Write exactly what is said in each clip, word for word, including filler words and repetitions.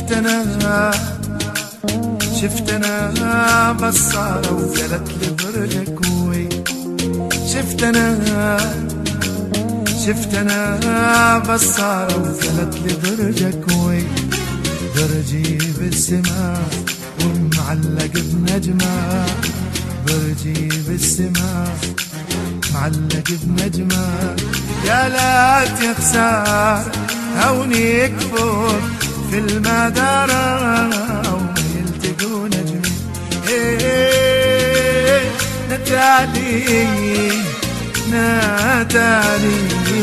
شفت انا شفت انا بصارة وزلت لبرجك وي شفت انا شفت انا بصارة وزلت لبرجك وي برجي بالسماء ومعلق بنجمة برجي بالسماء معلق بنجمة يا لات يا خسارة هونيك فوق في المدارة وما يلتقوا نجمي ايه نتالي نتالي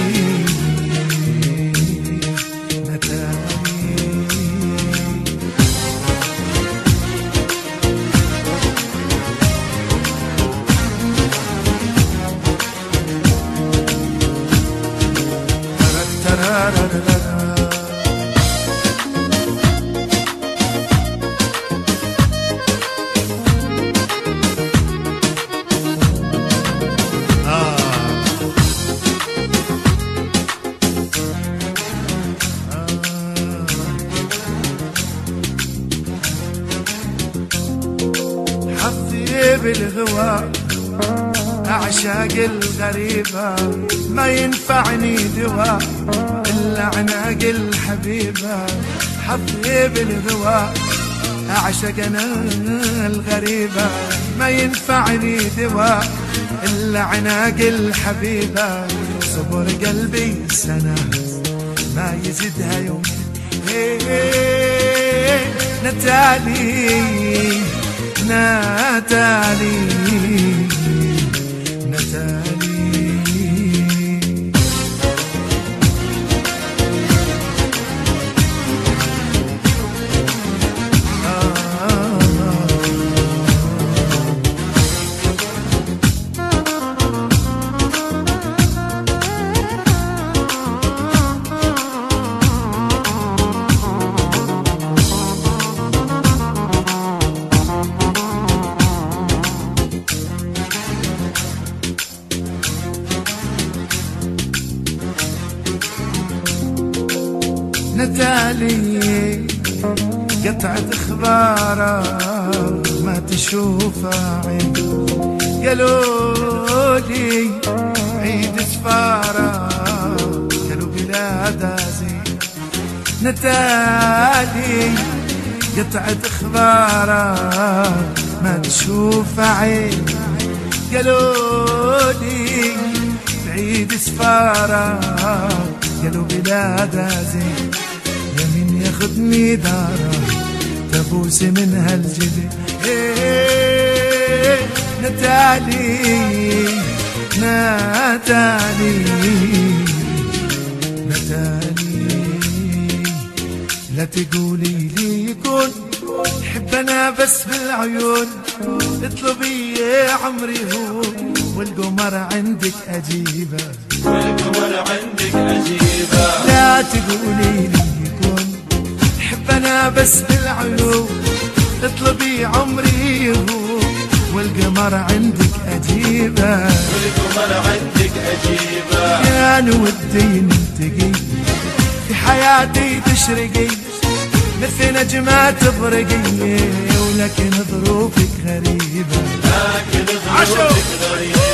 بالغوا أعشاق الغريبة ما ينفعني دواء إلا عناق الحبيبة حظي بالغوا أعشق أنا الغريبة ما ينفعني دواء إلا عناق الحبيبة صبر قلبي سنة ما يزيدها يوم نتالي نتالي نتالي نتالي قطعة اخباره ما تشوفها عين قالوا لي عيد سفاره قالوا بلاد زين نتالي قطعة اخباره ما تشوفها عين قالوا لي عيد سفاره قالوا بلاد زين يمين ياخدني داره تبوس من هالجبل ايه نتالي نتالي نتالي لا تقولي لي يكون حب انا بس بالعيون اطلبي يا عمري هو والقمر عندك اجيبه والقمر عندك اجيبه لا تقولي لي حب انا بس بالعيون اطلبي عمري هو والقمر عندك اجيبه والقمر عندك اجيبه كان ودي نلتقي في حياتي تشرقي مثل نجمة تبرقي ولكن ظروفك غريبه لكن ظروفك غريبه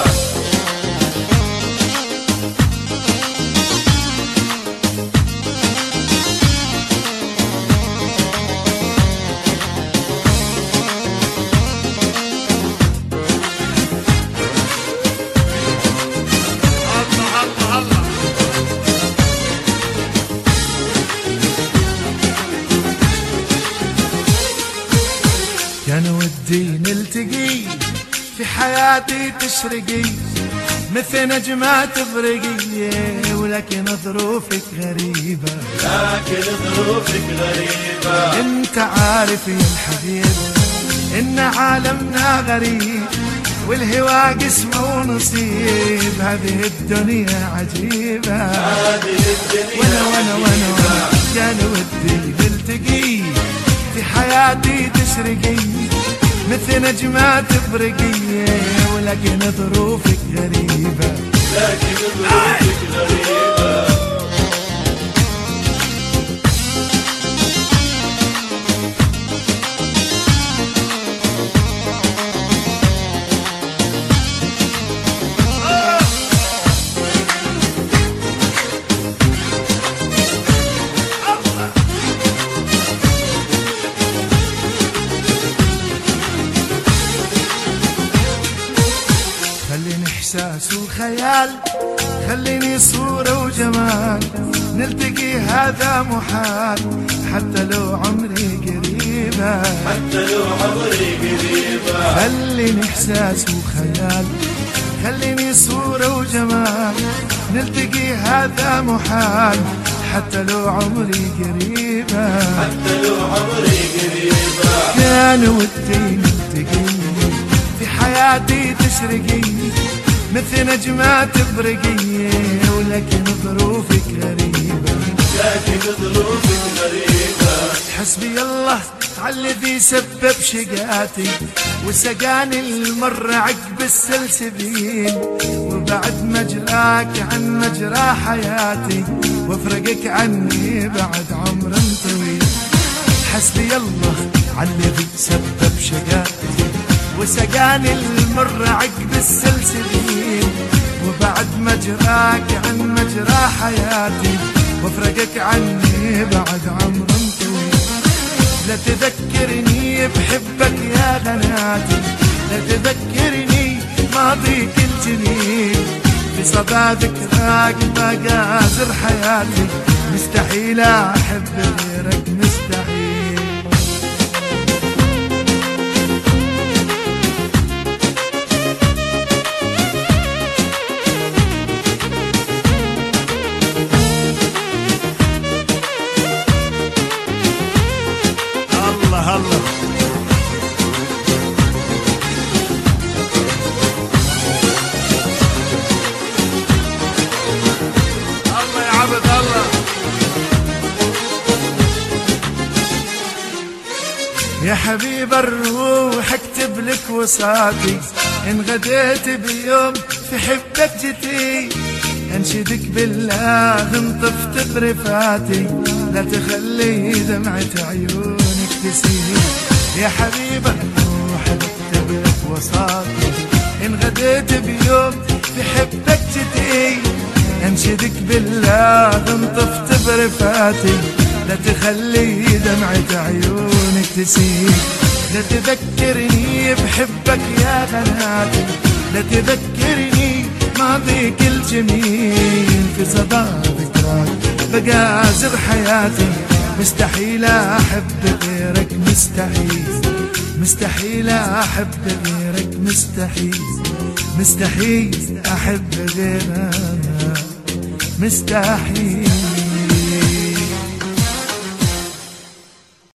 كان ودي نلتقي في حياتي تشرقي مثل نجمة تبرقي ولكن ظروفك غريبة لكن ظروفك غريبة انت عارف يا الحبيب ان عالمنا غريب والهوى قسمه ونصيب هذه الدنيا عجيبة هذه الدنيا وانا وانا وانا, وأنا كان ودي نلتقي في حياتي تشرقي مثل نجمة تبرقي ولكن ظروفك غريبة لكن ظروفك غريبة خليني صورة وجمال نلتقي هذا محال حتى لو عمري قريبة حتى لو عمري قريبة خليني إحساس وخيال خليني صورة وجمال نلتقي هذا محال حتى لو عمري قريبة حتى لو عمري قريبة كان ودي نلتقي في حياتي تشرقي مثل نجمة تبرقي ولكن ظروفك غريبة لكن ظروفك غريبة حسبي الله على الذي سبب شقاتي وسقاني المر عقب السلسبيل وبعد مجراك عن مجرى حياتي وافرقك عني بعد عمر طويل حسبي الله على الذي سبب شقاتي وسقاني المر عقب السلسبيل وبعد مجراك عن مجرى حياتي وافرقك عني بعد عمر طويل لا تذكرني بحبك يا غناتي لا تذكرني ماضيك الجميل في صدى ذكراك مقازر حياتي مستحيل احب غيرك مستحيل الله الله الله يا عبد الله يا حبيب الروح اكتب لك وصاتي ان غديت بيوم في حبك جتي انشدك بالله ان طفت برفاتي لا تخلي دمعة عيونك تسيل يا حبيب الروح اكتب لك وصاتي ان غديت بيوم في حبك جتي انشدك بالله ان طفت برفاتي لا تخلي دمعة عيونك تسيل لا تذكرني بحبك يا غناتي لا تذكرني ماضيك الجميل في صدى ذكراك بقازر حياتي مستحيل احب غيرك مستحيل مستحيل احب غيرك مستحيل مستحيل احب غيرك مستحيل